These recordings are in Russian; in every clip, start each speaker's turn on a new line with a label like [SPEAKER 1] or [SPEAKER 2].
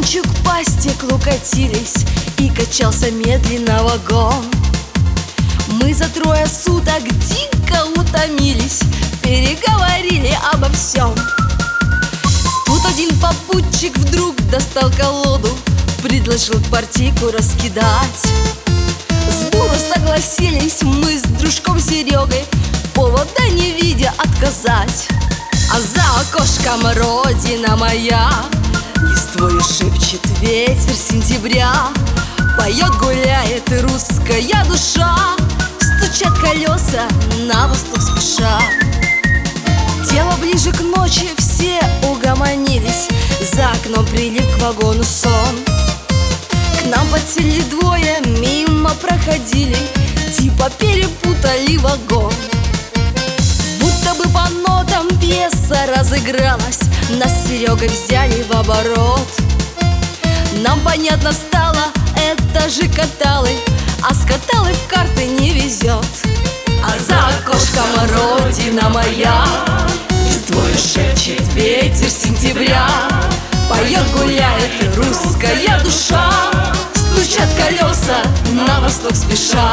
[SPEAKER 1] Ночью к по стеклу катились, и качался медленно вагон. Мы за 3 суток дико утомились, переговорили обо всем. Тут один попутчик вдруг достал колоду, предложил партийку раскидать. С дуру согласились мы с дружком Серегой, повода не видя отказать. А за окошком родина моя, листвою шепчет ветер сентября. Поет, гуляет русская душа, стучат колеса на восток спеша. Дело ближе к ночи, все угомонились, за окном прилип к вагону сон. К нам подсели 2, мимо проходили, типа перепутали вагон. Будто бы по нотам пьеса разыгралась, нас с Серегой взяли в оборот. Нам понятно стало, это же каталы, а с каталы в карты не везет. А за окошком родина моя, листвою шепчет ветер сентября. Поет, гуляет русская душа, стучат колеса на восток спеша.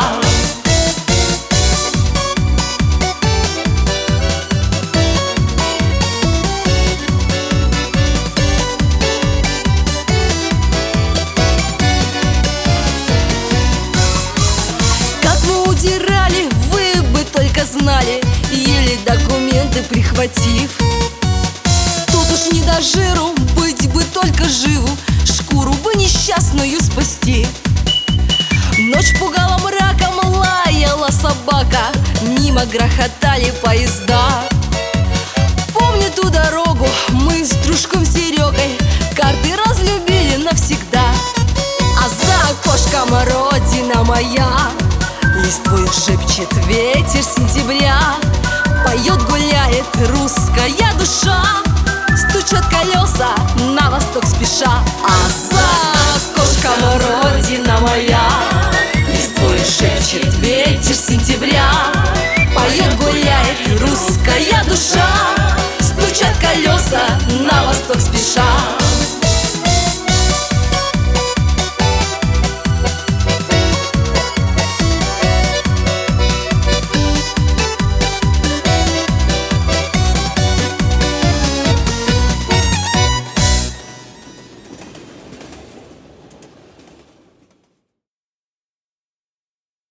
[SPEAKER 1] Удирали, вы бы только знали, еле документы прихватив. Тут уж не до жиру, быть бы только живу, шкуру бы несчастную спасти. Ночь пугала мраком, лаяла собака, мимо грохотали поезда. Помню ту дорогу, мы с дружком Серегой карты разлюбили навсегда. А за окошком родина моя, листвою шепчет ветер сентября. Поет, гуляет русская душа, стучат колеса на восток спеша. А за окошком родина моя, листвою шепчет ветер сентября. Поет, гуляет русская душа, стучат колеса на восток спеша.